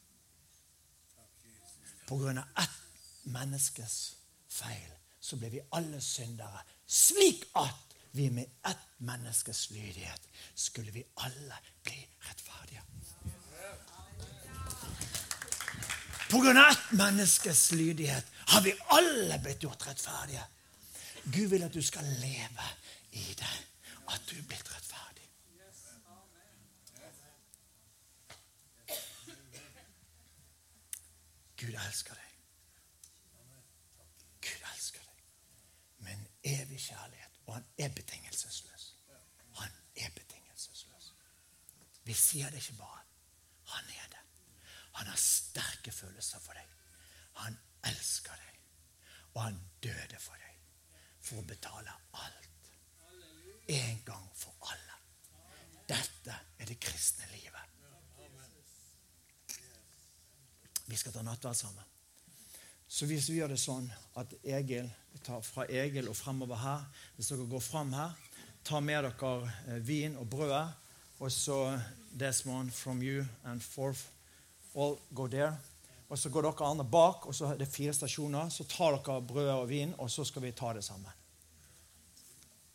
S2: På grunn av ett menneskes feil, så ble vi alle syndere, slik at vi med ett menneskes lydighet skulle vi alle bli rettferdige. På grunn av ett menneskes lydighet har vi alle blitt gjort rettferdige. Gud vil at du skal leve i det, at du er blitt rettferdig. Gud elsker deg. Gud elsker deg. Men evig kjærlighet, og han er betingelsesløs. Han er betingelsesløs. Vi sier det ikke bare. Han er det. Han har sterke følelser for deg. Han elsker deg. Og han døde for deg. For å betale alt. En gang for alle. Dette er det kristne livet. Vi skal ta nattverd sammen. Så hvis vi gjør det sånn at Egil, vi tar fra Egil og fremover her, hvis dere går frem her, ta med dere vin og brød, og så Desmond, from you and forth, all go there. Og så går dere andre bak, og så er det fire stasjoner, så tar dere brød og vin, og så skal vi ta det sammen.